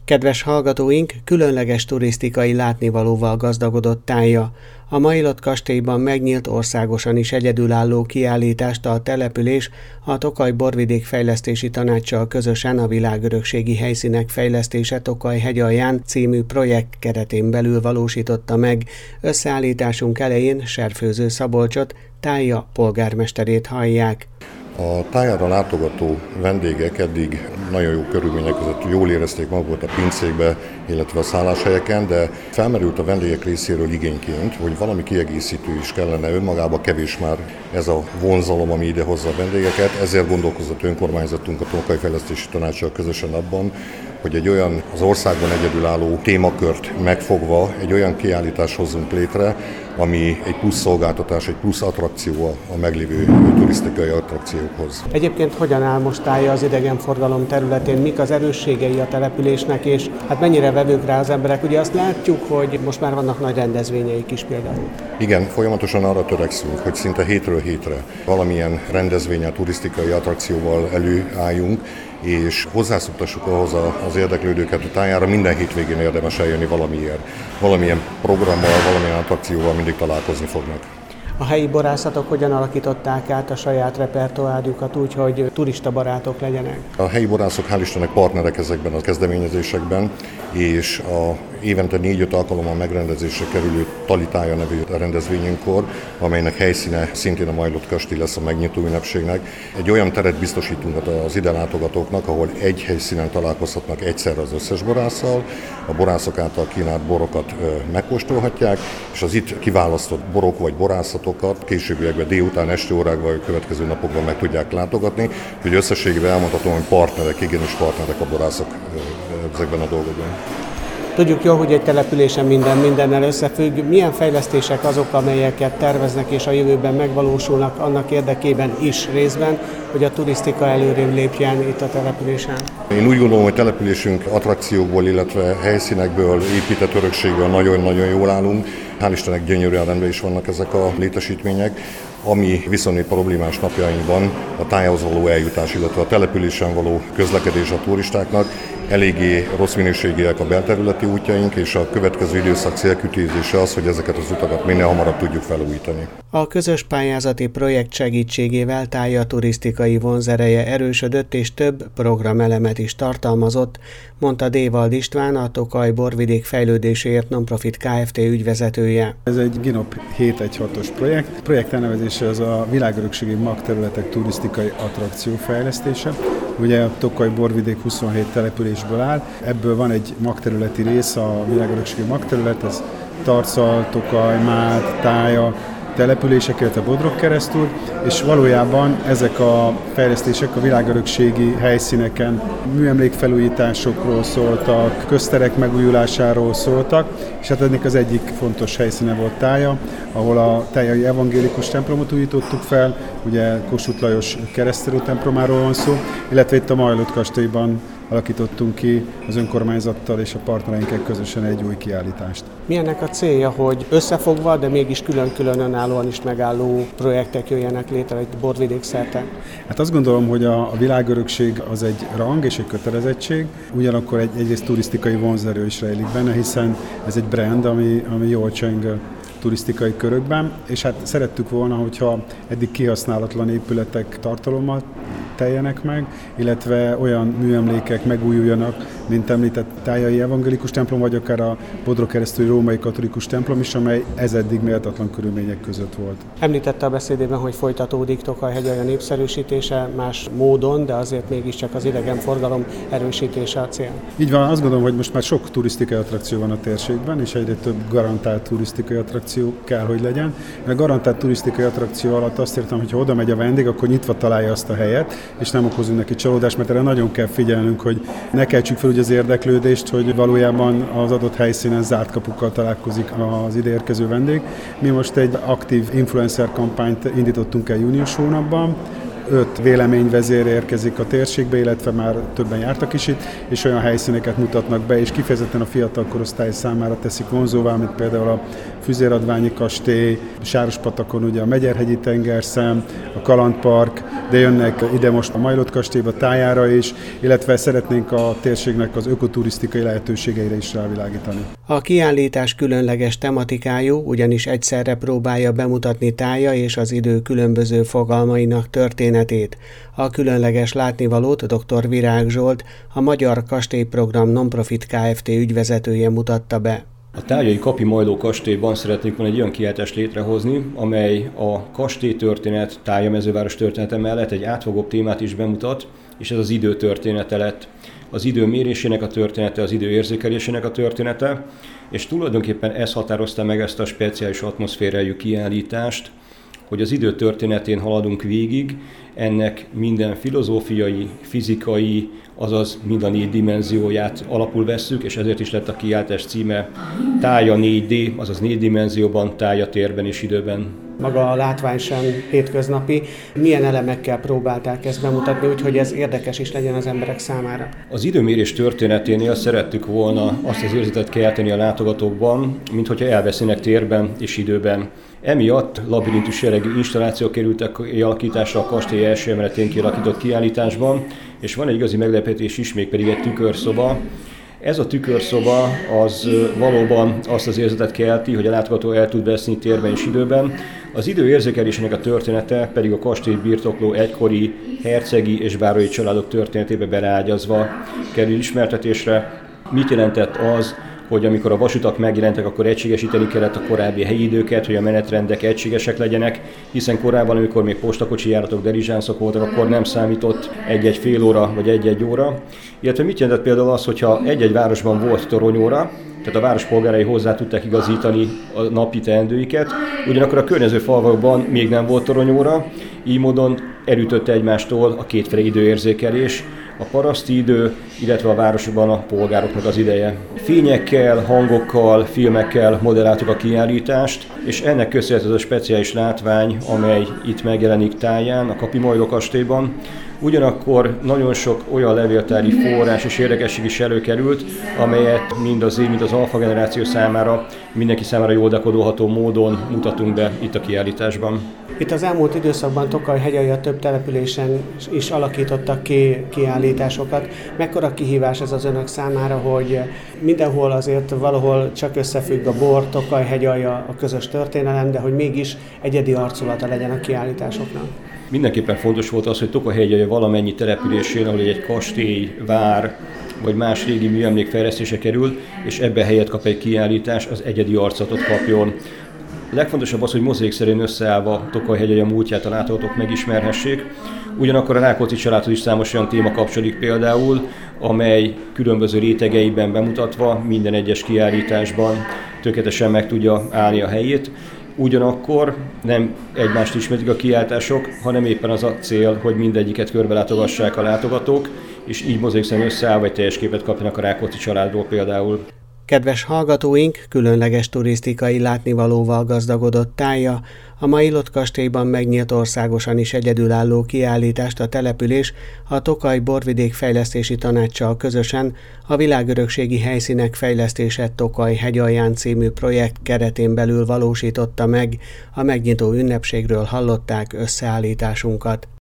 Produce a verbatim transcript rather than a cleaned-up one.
Kedves hallgatóink, különleges turisztikai látnivalóval gazdagodott tája. A Maillot kastélyban megnyílt országosan is egyedülálló kiállítást a település a Tokaj Borvidék Fejlesztési Tanácssal közösen a Világörökségi Helyszínek Fejlesztése Tokaj hegyalján című projekt keretén belül valósította meg. Összeállításunk elején Serfőző Szabolcsot, Tája polgármesterét hallják. A tájára látogató vendégek eddig nagyon jó körülmények között jól érezték magukat a pincékbe, illetve a szálláshelyeken, de felmerült a vendégek részéről igényként, hogy valami kiegészítő is kellene, önmagába kevés már ez a vonzalom, ami ide hozza a vendégeket, ezért gondolkozott önkormányzatunk a Tokaj Fejlesztési Tanácssal közösen abban, hogy egy olyan az országban egyedülálló témakört megfogva egy olyan kiállítást hozzunk létre, ami egy plusz szolgáltatás, egy plusz attrakció a meglévő turisztikai attrakciókhoz. Egyébként hogyan áll most Tája az idegenforgalom területén, mik az erősségei a településnek, és hát mennyire vevők rá az emberek? Ugye azt látjuk, hogy most már vannak nagy rendezvényeik is például. Igen, folyamatosan arra törekszünk, hogy szinte hétről hétre valamilyen rendezvényen, turisztikai attrakcióval előálljunk, és hozzászoktassuk ahhoz az érdeklődőket, hogy Tájára minden hétvégén érdemes eljönni valamiért. Valamilyen programmal, valamilyen attrakcióval mindig találkozni fognak. A helyi borászatok hogyan alakították át a saját repertoárjukat úgy, hogy turista barátok legyenek? A helyi borászok hál' Istennek partnerek ezekben a kezdeményezésekben, és a évente négy-öt alkalommal megrendezésre kerülő Tali Tája nevű rendezvényünkkor, amelynek helyszíne szintén a Maillot kastély lesz a megnyitó ünnepségnek. Egy olyan teret biztosítunk az ide látogatóknak, ahol egy helyszínen találkozhatnak egyszerre az összes borásszal, a borászok által kínált borokat megkóstolhatják, és az itt kiválasztott borok vagy borászatokat későbbiekben délután, este órákban vagy következő napokban meg tudják látogatni, hogy összességében elmondhatom, hogy partnerek, igenis partnerek a borászok ezekben a dolgokban. Tudjuk jól, hogy egy településen minden mindennel összefügg. Milyen fejlesztések azok, amelyeket terveznek és a jövőben megvalósulnak annak érdekében is részben, hogy a turisztika előrébb lépjen itt a településen? Én úgy gondolom, hogy településünk attrakciókból, illetve helyszínekből, épített örökségből nagyon-nagyon jól állunk. Hál' Istennek gyönyörűen rendben is vannak ezek a létesítmények. Ami viszonylag problémás napjainkban a tájához való eljutás, illetve a településen való közlekedés a turistáknak. Eléggé rossz minőségűek a belterületi útjaink, és a következő időszak célkitűzése az, hogy ezeket az utakat minél hamarabb tudjuk felújítani. A közös pályázati projekt segítségével Tája turisztikai vonzereje erősödött és több programelemet is tartalmazott, mondta Dévald István, a Tokaj Borvidék Fejlődéséért Nonprofit Kft. Ügyvezetője. Ez egy GINOP hét egy hatos projekt. A projekt elnevezése az a világörökségi magterületek turisztikai attrakció fejlesztése. Ugye a Tokaj Borvidék huszonhét településből áll, ebből van egy magterületi rész, a világörökségi magterület, ez Tarcal, Tokaj, Mád, Tája települések, illetve Bodrog keresztül, és valójában ezek a fejlesztések a világörökségi helyszíneken műemlékfelújításokról szóltak, közterek megújulásáról szóltak, és hát ennek az egyik fontos helyszíne volt Tája, ahol a tájai evangélikus templomot újítottuk fel, ugye Kossuth Lajos keresztelő templomáról van szó, illetve itt a Maillot kastélyban alakítottunk ki az önkormányzattal és a partnereinkkel közösen egy új kiállítást. Milyennek a célja, hogy összefogva, de mégis külön-külön önállóan is megálló projektek jöjjenek létre itt Borvidék szerte? Hát azt gondolom, hogy a, a világörökség az egy rang és egy kötelezettség, ugyanakkor egy, egyrészt turisztikai vonzerő is rejlik benne, hiszen ez egy brand, ami, ami jól cseng turisztikai körökben, és hát szerettük volna, hogyha eddig kihasználatlan épületek tartalommal teljenek meg, illetve olyan műemlékek megújuljanak, mint említett tájai evangélikus templom, vagy akár a Bodrog keresztüli római katolikus templom is, amely ez eddig méltatlan körülmények között volt. Említette a beszédében, hogy folytatódik Tokaj hegyaja népszerűsítése más módon, de azért mégiscsak az idegenforgalom erősítése a cél. Így van, azt gondolom, hogy most már sok turisztikai attrakció van a térségben, és egyre több garantált turisztikai attrakció kell, hogy legyen. A garantált turisztikai attrakció alatt azt értem, hogy ha oda megy a vendég, akkor nyitva találja azt a helyet, és nem okozunk neki csalódást, mert erre nagyon kell figyelnünk, hogy ne keltsük fel úgy az érdeklődést, hogy valójában az adott helyszínen zárt kapukkal találkozik az ide érkező vendég. Mi most egy aktív influencer kampányt indítottunk el június hónapban, öt véleményvezér érkezik a térségbe, illetve már többen jártak is itt, és olyan helyszíneket mutatnak be, és kifejezetten a fiatal korosztály számára teszik vonzóvá, mint például a Füzéradványi kastély, Sárospatakon ugye a Megyerhegyi tengerszem, a Kalandpark, de jönnek ide most a Majlott kastélyba tájára is, illetve szeretnénk a térségnek az ökoturisztikai lehetőségeire is rávilágítani. A kiállítás különleges tematikájú, ugyanis egyszerre próbálja bemutatni Tája és az idő különböző fogalmainak történetét. A különleges látnivalót dr. Virág Zsolt, a Magyar Kastélyprogram Nonprofit Kft. Ügyvezetője mutatta be. A tájai Kapi Majló kastélyban szeretnék volna egy olyan kiállítást létrehozni, amely a kastélytörténet, Tája mezőváros története mellett egy átfogóbb témát is bemutat, és ez az idő története lett. Az idő mérésének a története, az idő érzékelésének a története, és tulajdonképpen ez határozta meg ezt a speciális atmoszférájú kiállítást, hogy az idő történetén haladunk végig, ennek minden filozófiai, fizikai, azaz mind a négy dimenzióját alapul vesszük, és ezért is lett a kiállítás címe Tája négy dé, azaz négy dimenzióban, Tája térben és időben. Maga a látvány sem hétköznapi. Milyen elemekkel próbálták ezt bemutatni, úgyhogy ez érdekes is legyen az emberek számára? Az időmérés történeténél szerettük volna azt az érzetet kelteni a látogatókban, minthogyha elvesznének térben és időben. Emiatt labirintus jellegű installációk kerültek kialakításra a kastély első emeletén kialakított kiállításban, és van egy igazi meglepetés is, mégpedig egy tükörszoba. Ez a tükörszoba az valóban azt az érzetet kelti, hogy a látogató el tud veszni térben és időben. Az idő érzékelésének a története pedig a kastély birtokló egykori hercegi és bárói családok történetébe beleágyazva kerül ismertetésre. Mit jelentett az, hogy amikor a vasutak megjelentek, akkor egységesíteni kellett a korábbi helyi időket, hogy a menetrendek egységesek legyenek, hiszen korábban, amikor még postakocsi járatok, diligensok voltak, akkor nem számított egy-egy fél óra vagy egy-egy óra. Illetve mit jelentett például az, hogyha egy-egy városban volt toronyóra, tehát a város polgárai hozzá tudták igazítani a napi teendőiket, ugyanakkor a környező falvakban még nem volt toronyóra, így módon elütötte egymástól a kétféle időérzékelés, a paraszti idő, illetve a városban a polgároknak az ideje. Fényekkel, hangokkal, filmekkel modelláltuk a kiállítást, és ennek köszönhető az a speciális látvány, amely itt megjelenik Táján, a Kapi Majló kastélyban. Ugyanakkor nagyon sok olyan levéltári forrás és érdekesség is előkerült, amelyet mind az én, mind az alfa generáció számára, mindenki számára jól dekódolható módon mutatunk be itt a kiállításban. Itt az elmúlt időszakban Tokaj-Hegyalja több településen is alakítottak ki kiállításokat. Mekkora kihívás ez az önök számára, hogy mindenhol azért valahol csak összefügg a bor, Tokaj-Hegyalja, a közös történelem, de hogy mégis egyedi arculata legyen a kiállításoknak? Mindenképpen fontos volt az, hogy Tokaj-Hegyalja valamennyi településén, ahol egy kastély, vár vagy más régi műemlék fejlesztése kerül, és ebben helyet kap egy kiállítás, az egyedi arculatot kapjon. A legfontosabb az, hogy mozaikszerűen összeállva Tokaj-Hegyalja múltját a látogatók megismerhessék. Ugyanakkor a Rákóczi családhoz is számos olyan téma kapcsolódik például, amely különböző rétegeiben bemutatva minden egyes kiállításban tökéletesen meg tudja állni a helyét. Ugyanakkor nem egymást ismerik a kiállítások, hanem éppen az a cél, hogy mindegyiket körbelátogassák a látogatók, és így mozaikszerűen összeállva egy teljes képet kapjanak a Rákóczi családról például. Kedves hallgatóink, különleges turisztikai látnivalóval gazdagodott Tája, a Majlott kastélyban megnyílt országosan is egyedülálló kiállítást a település a Tokaj Borvidék Fejlesztési Tanácssal közösen a Világörökségi Helyszínek Fejlesztése Tokaj-Hegyalján című projekt keretén belül valósította meg. A megnyitó ünnepségről hallották összeállításunkat.